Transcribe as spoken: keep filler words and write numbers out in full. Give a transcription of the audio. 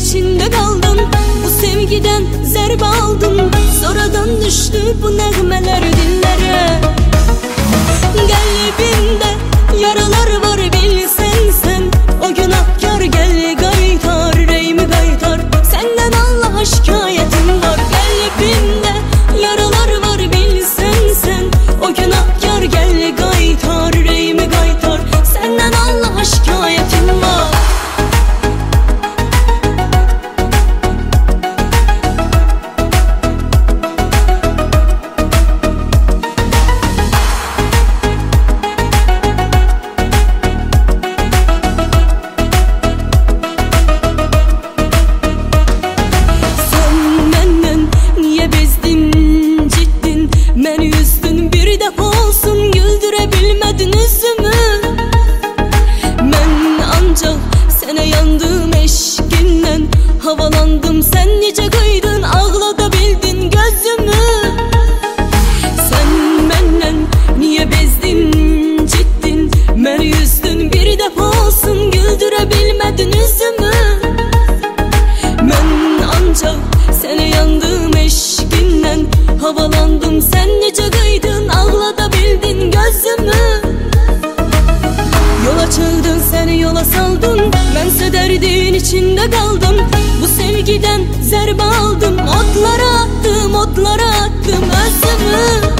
içinde kaldım. Bu sevgiden zerbe aldım. Sonradan düştü bu nəğmələr dillere. Kalbimde yaralar var bilsen sen. O günahkar gel qaytar, reymi qaytar. Senden Allah'a şikayetim var. Kalbimde yaralar var bilsen sen. O günahkar gel qaytar, reymi qaytar. Senden Allah'a şikayetim var. Havalandım, sen nice kıydın, ağladabildin gözümü. Sen benden niye bezdin, ciddin, ben yüzdün, bir defa olsun güldürebilmedin yüzümü. Ben ancak sene yandım eşkinden, havalandım, sen nice kıydın, ağladabildin gözümü. Yola çıktın, seni yola saldın, bense derdin içinde kaldım. Bu sevgiden zerbe aldım, otlara attım, otlara attım özümü.